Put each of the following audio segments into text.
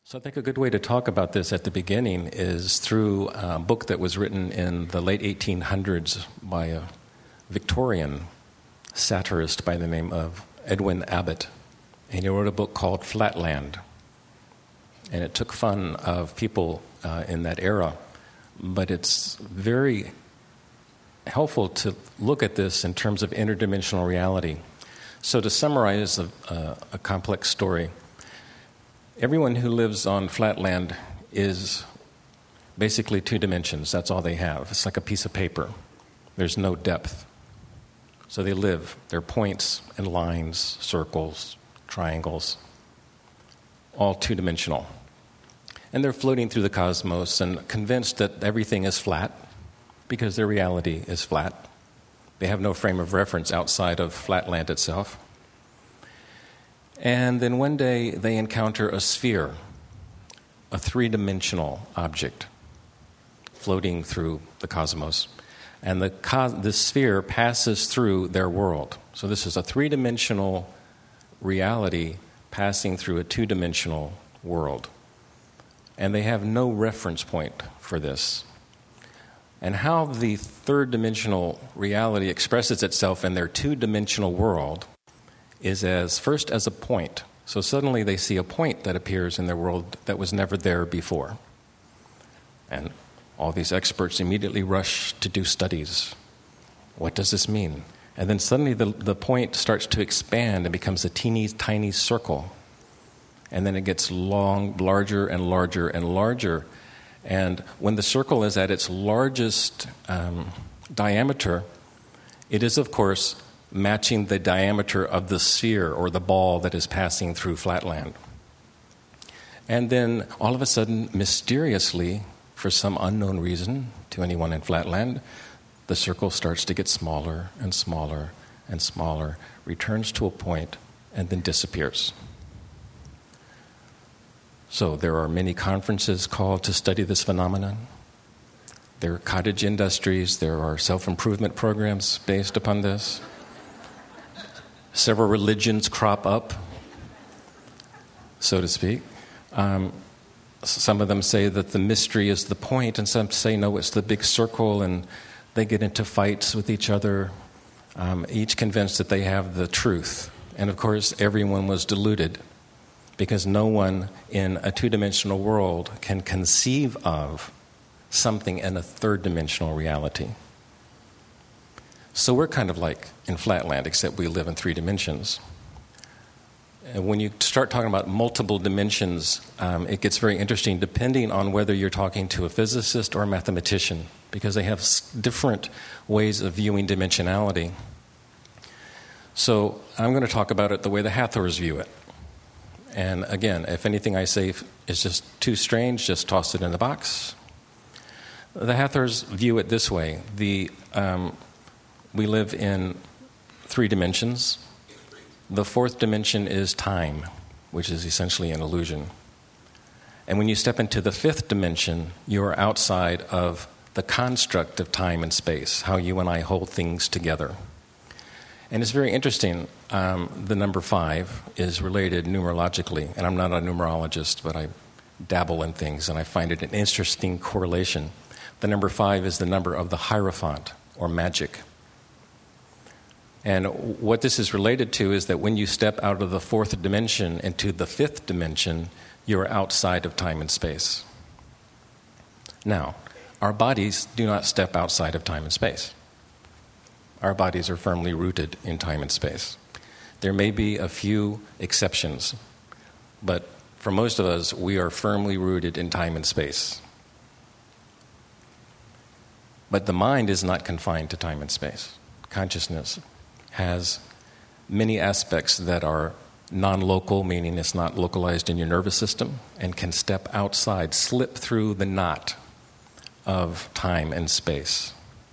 So I think a good way to talk about this at the beginning is through a book that was written in the late 1800s by a Victorian satirist by the name of Edwin Abbott. And he wrote a book called Flatland. And it took fun of people in that era. But it's very helpful to look at this in terms of interdimensional reality. So to summarize a complex story, everyone who lives on Flatland is basically two dimensions. That's all they have. It's like a piece of paper. There's no depth. So they live. They're points and lines, circles, triangles, all two-dimensional. And they're floating through the cosmos and convinced that everything is flat because their reality is flat. They have no frame of reference outside of Flatland itself. And then one day they encounter a sphere, a three-dimensional object floating through the cosmos. And the sphere passes through their world. So this is a three-dimensional reality passing through a two-dimensional world. And they have no reference point for this. And how the third-dimensional reality expresses itself in their two-dimensional world is first as a point. So suddenly they see a point that appears in their world that was never there before. And all these experts immediately rush to do studies. What does this mean? And then suddenly the point starts to expand and becomes a teeny tiny circle. And then it gets larger and larger and larger. And when the circle is at its largest diameter, it is, of course, matching the diameter of the sphere or the ball that is passing through Flatland. And then all of a sudden, mysteriously, for some unknown reason to anyone in Flatland, the circle starts to get smaller and smaller and smaller, returns to a point, and then disappears. So there are many conferences called to study this phenomenon. There are cottage industries. There are self-improvement programs based upon this. Several religions crop up, so to speak. Some of them say that the mystery is the point, and some say, no, it's the big circle, and they get into fights with each other, each convinced that they have the truth. And of course, everyone was deluded, because no one in a two-dimensional world can conceive of something in a third-dimensional reality. So we're kind of like in Flatland, except we live in three dimensions. And when you start talking about multiple dimensions, it gets very interesting depending on whether you're talking to a physicist or a mathematician, because they have different ways of viewing dimensionality. So I'm going to talk about it the way the Hathors view it. And again, if anything I say is just too strange, just toss it in the box. The Hathors view it this way. We live in three dimensions. The fourth dimension is time, which is essentially an illusion. And when you step into the fifth dimension, you are outside of the construct of time and space, how you and I hold things together. And it's very interesting. The number 5 is related numerologically, and I'm not a numerologist, but I dabble in things, and I find it an interesting correlation. The number 5 is the number of the Hierophant, or magic. And what this is related to is that when you step out of the fourth dimension into the fifth dimension, you're outside of time and space. Now, our bodies do not step outside of time and space. Our bodies are firmly rooted in time and space. There may be a few exceptions, but for most of us, we are firmly rooted in time and space. But the mind is not confined to time and space. Consciousness has many aspects that are non-local, meaning it's not localized in your nervous system, and can step outside, slip through the knot of time and space.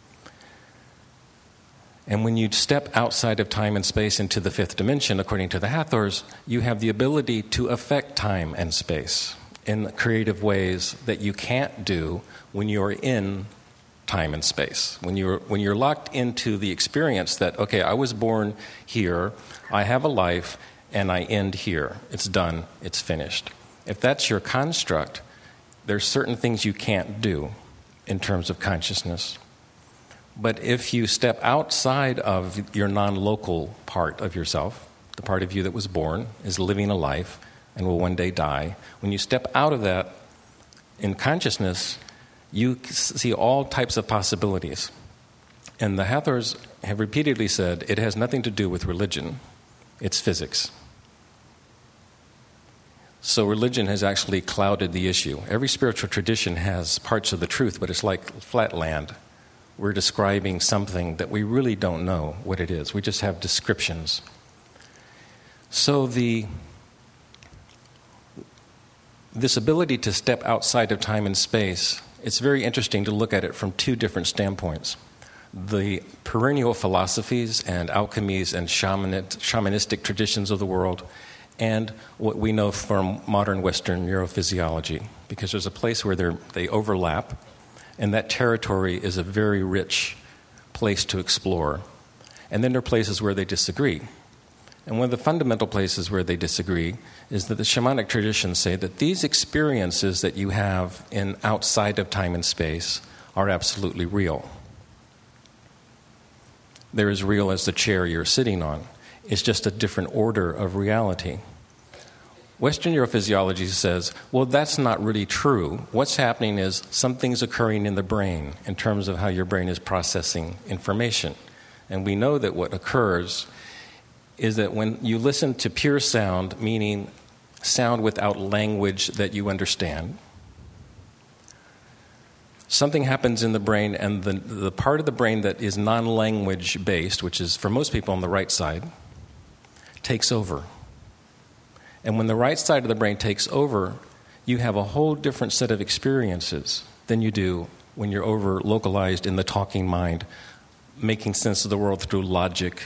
And when you step outside of time and space into the fifth dimension, according to the Hathors, you have the ability to affect time and space in creative ways that you can't do when you're in time and space. When you're locked into the experience that, okay, I was born here, I have a life, and I end here. It's done, it's finished. if that's your construct, there's certain things you can't do in terms of consciousness. But if you step outside of your non-local part of yourself, the part of you that was born, is living a life, and will one day die, when you step out of that in consciousness, you see all types of possibilities. And the Hathors have repeatedly said it has nothing to do with religion, it's physics. So religion has actually clouded the issue. Every spiritual tradition has parts of the truth, but it's like flat land. We're describing something that we really don't know what it is. We just have descriptions. So this ability to step outside of time and space, it's very interesting to look at it from two different standpoints. The perennial philosophies and alchemies and shamanistic traditions of the world, and what we know from modern Western neurophysiology, because there's a place where they overlap, and that territory is a very rich place to explore. And then there are places where they disagree. And one of the fundamental places where they disagree is that the shamanic traditions say that these experiences that you have in outside of time and space are absolutely real. They're as real as the chair you're sitting on. It's just a different order of reality. Western neurophysiology says, well, that's not really true. What's happening is something's occurring in the brain in terms of how your brain is processing information. And we know that what occurs is that when you listen to pure sound, meaning sound without language that you understand, something happens in the brain, and the part of the brain that is non-language based, which is for most people on the right side, takes over. And when the right side of the brain takes over, you have a whole different set of experiences than you do when you're over-localized in the talking mind, making sense of the world through logic.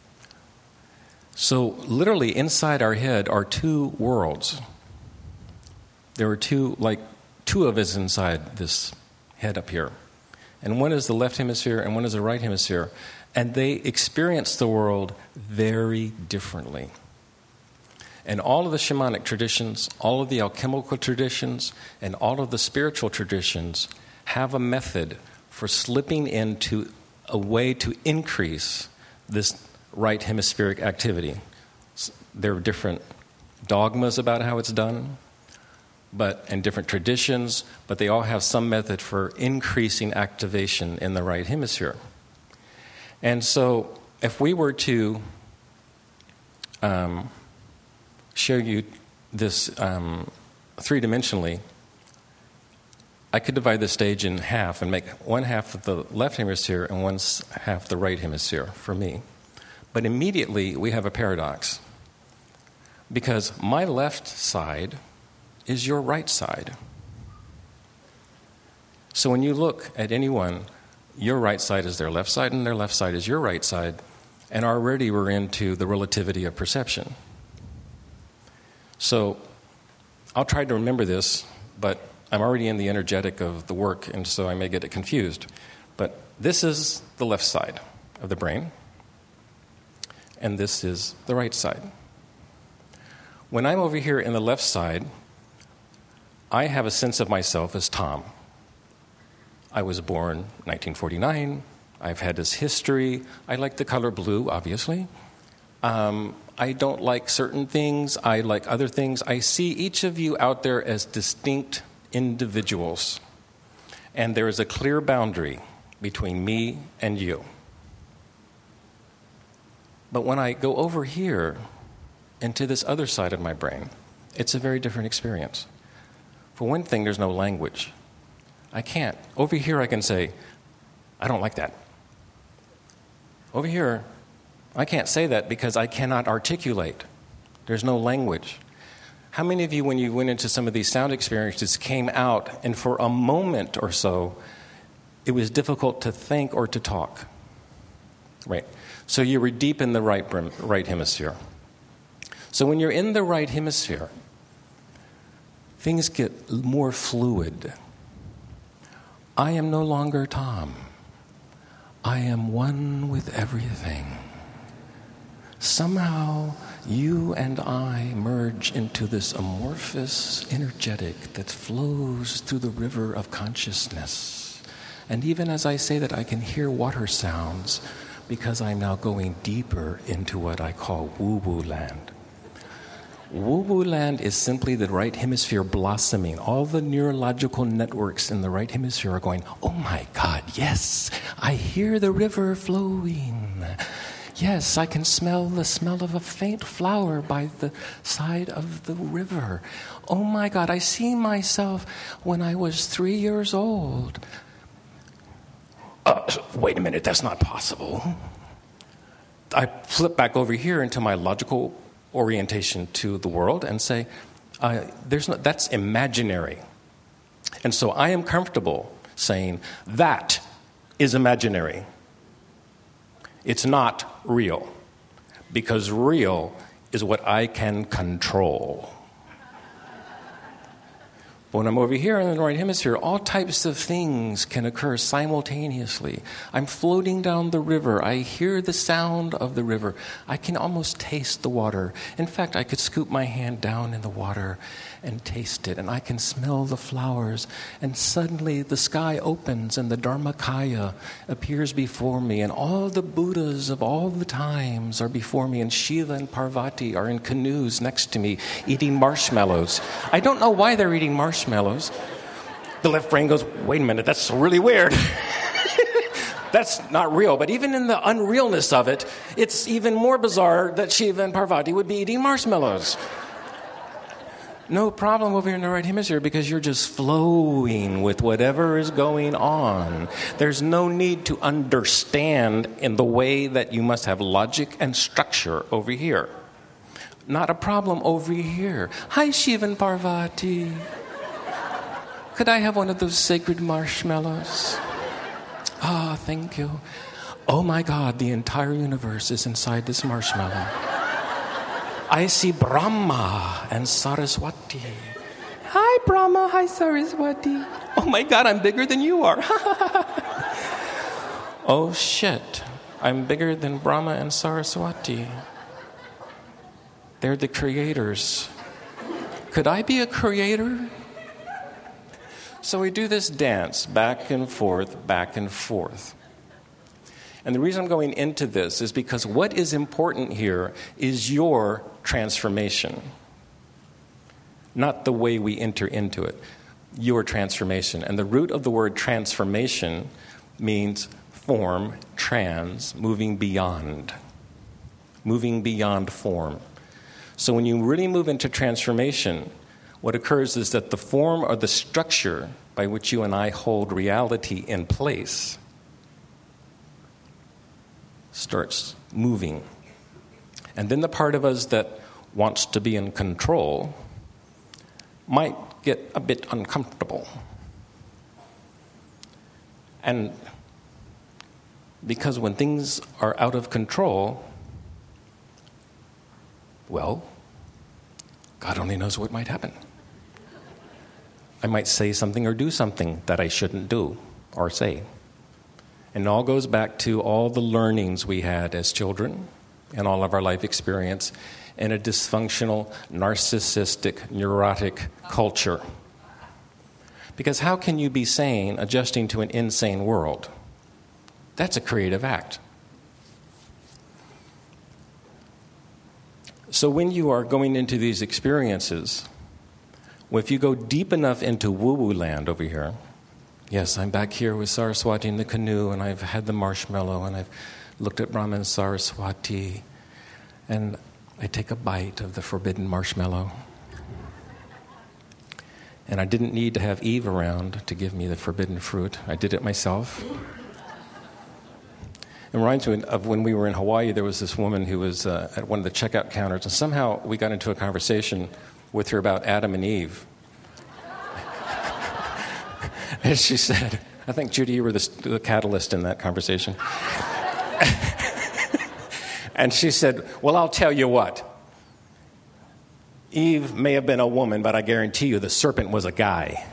So literally inside our head are two worlds. There are two of us inside this head up here. And one is the left hemisphere and one is the right hemisphere. And they experience the world very differently. And all of the shamanic traditions, all of the alchemical traditions, and all of the spiritual traditions have a method for slipping into a way to increase this right hemispheric activity. There are different dogmas about how it's done, and different traditions, but they all have some method for increasing activation in the right hemisphere. And so if we were to show you this three-dimensionally, I could divide the stage in half and make one half of the left hemisphere and one half the right hemisphere for me. But immediately we have a paradox, because my left side is your right side. So when you look at anyone, your right side is their left side and their left side is your right side, and already we're into the relativity of perception. So I'll try to remember this, but I'm already in the energetic of the work, and so I may get it confused. But this is the left side of the brain, and this is the right side. When I'm over here in the left side, I have a sense of myself as Tom. I was born 1949. I've had this history. I like the color blue, obviously. I don't like certain things. I like other things. I see each of you out there as distinct individuals. And there is a clear boundary between me and you. But when I go over here into this other side of my brain, it's a very different experience. For one thing, there's no language. I can't. Over here, I can say, I don't like that. Over here, I can't say that because I cannot articulate. There's no language. How many of you, when you went into some of these sound experiences, came out and for a moment or so, it was difficult to think or to talk? Right. So you were deep in the right hemisphere. So when you're in the right hemisphere, things get more fluid. I am no longer Tom. I am one with everything. Somehow you and I merge into this amorphous energetic that flows through the river of consciousness. And even as I say that, I can hear water sounds because I'm now going deeper into what I call woo-woo land. Woo-woo land is simply the right hemisphere blossoming. All the neurological networks in the right hemisphere are going, oh my God, yes, I hear the river flowing. Yes, I can smell the smell of a faint flower by the side of the river. Oh my God, I see myself when I was 3 years old. Wait a minute, that's not possible. I flip back over here into my logical orientation to the world and say, that's imaginary. And so I am comfortable saying that is imaginary. It's not real, because real is what I can control. But when I'm over here in the right hemisphere, all types of things can occur simultaneously. I'm floating down the river. I hear the sound of the river. I can almost taste the water. In fact, I could scoop my hand down in the water and taste it. And I can smell the flowers. And suddenly the sky opens and the Dharmakaya appears before me. And all the Buddhas of all the times are before me. And Shiva and Parvati are in canoes next to me eating marshmallows. I don't know why they're eating marshmallows. The left brain goes, wait a minute, that's really weird. That's not real. But even in the unrealness of it, it's even more bizarre that Shiva and Parvati would be eating marshmallows. No problem over here in the right hemisphere because you're just flowing with whatever is going on. There's no need to understand in the way that you must have logic and structure over here. Not a problem over here. Hi, Shiva and Parvati. Could I have one of those sacred marshmallows? Ah, thank you. Oh my God, the entire universe is inside this marshmallow. I see Brahma and Saraswati. Hi, Brahma. Hi, Saraswati. Oh my God, I'm bigger than you are. Oh shit, I'm bigger than Brahma and Saraswati. They're the creators. Could I be a creator? So we do this dance back and forth, back and forth. And the reason I'm going into this is because what is important here is your transformation, not the way we enter into it. Your transformation. And the root of the word transformation means form, trans, moving beyond form. So when you really move into transformation, what occurs is that the form or the structure by which you and I hold reality in place starts moving. And then the part of us that wants to be in control might get a bit uncomfortable. And because when things are out of control, well, God only knows what might happen. I might say something or do something that I shouldn't do or say. And it all goes back to all the learnings we had as children and all of our life experience in a dysfunctional, narcissistic, neurotic culture. Because how can you be sane adjusting to an insane world? That's a creative act. So when you are going into these experiences, if you go deep enough into woo-woo land over here, yes, I'm back here with Saraswati in the canoe, and I've had the marshmallow, and I've looked at Brahma and Saraswati, and I take a bite of the forbidden marshmallow. And I didn't need to have Eve around to give me the forbidden fruit. I did it myself. It reminds me of when we were in Hawaii, there was this woman who was at one of the checkout counters, and somehow we got into a conversation with her about Adam and Eve. And she said, I think, Judy, you were the catalyst in that conversation. And she said, well, I'll tell you what. Eve may have been a woman, but I guarantee you the serpent was a guy.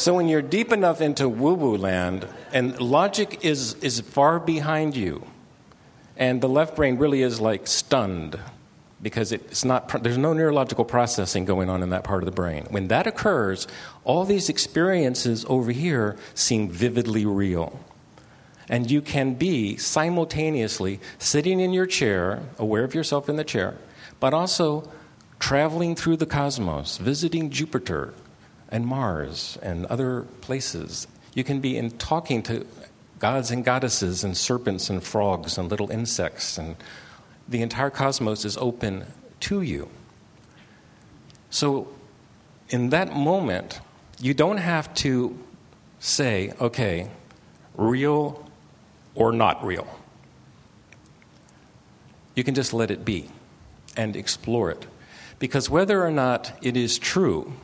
So when you're deep enough into woo-woo land, and logic is far behind you, and the left brain really is like stunned because there's no neurological processing going on in that part of the brain. When that occurs, all these experiences over here seem vividly real. And you can be simultaneously sitting in your chair, aware of yourself in the chair, but also traveling through the cosmos, visiting Jupiter and Mars and other places. You can be talking to gods and goddesses and serpents and frogs and little insects, and the entire cosmos is open to you. So in that moment, you don't have to say, okay, real or not real. You can just let it be and explore it. Because whether or not it is true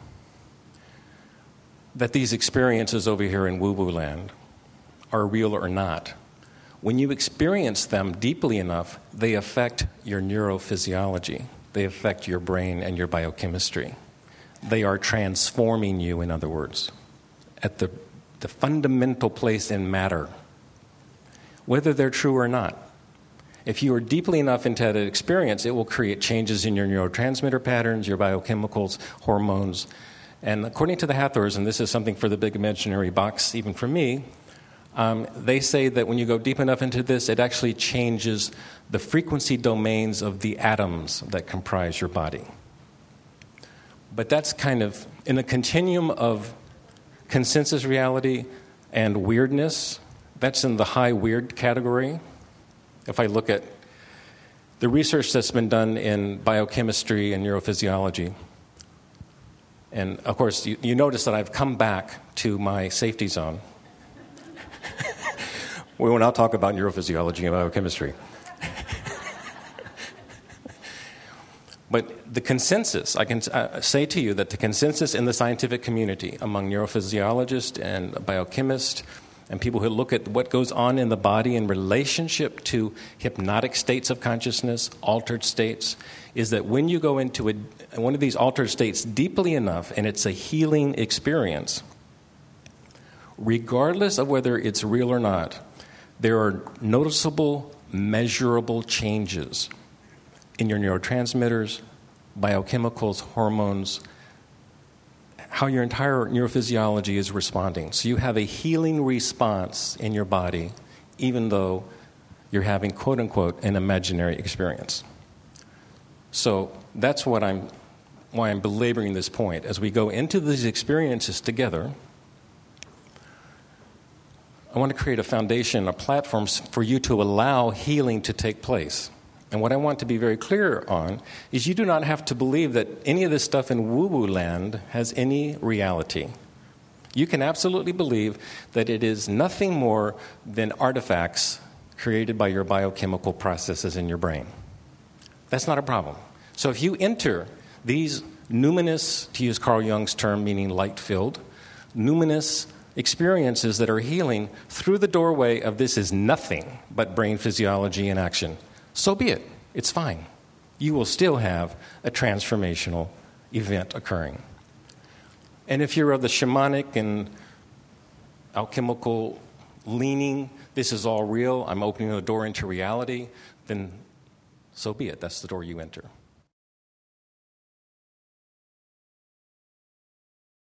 that these experiences over here in woo-woo land are real or not, when you experience them deeply enough, they affect your neurophysiology. They affect your brain and your biochemistry. They are transforming you, in other words, at the fundamental place in matter, whether they're true or not. If you are deeply enough into that experience, it will create changes in your neurotransmitter patterns, your biochemicals, hormones. And according to the Hathors, and this is something for the big imaginary box, even for me, they say that when you go deep enough into this, it actually changes the frequency domains of the atoms that comprise your body. But that's kind of in a continuum of consensus reality and weirdness. That's in the high weird category. If I look at the research that's been done in biochemistry and neurophysiology, and of course, you notice that I've come back to my safety zone. We will now talk about neurophysiology and biochemistry. But the consensus, I can say to you that the consensus in the scientific community among neurophysiologists and biochemists and people who look at what goes on in the body in relationship to hypnotic states of consciousness, altered states, is that when you go into one of these altered states deeply enough and it's a healing experience, regardless of whether it's real or not, there are noticeable, measurable changes in your neurotransmitters, biochemicals, hormones, how your entire neurophysiology is responding. So you have a healing response in your body, even though you're having, quote unquote, an imaginary experience. So that's why I'm belaboring this point. As we go into these experiences together, I want to create a foundation, a platform for you to allow healing to take place. And what I want to be very clear on is you do not have to believe that any of this stuff in woo-woo land has any reality. You can absolutely believe that it is nothing more than artifacts created by your biochemical processes in your brain. That's not a problem. So if you enter these numinous, to use Carl Jung's term meaning light-filled, numinous experiences that are healing through the doorway of this is nothing but brain physiology in action, so be it. It's fine. You will still have a transformational event occurring. And if you're of the shamanic and alchemical leaning, this is all real, I'm opening the door into reality, then so be it. That's the door you enter.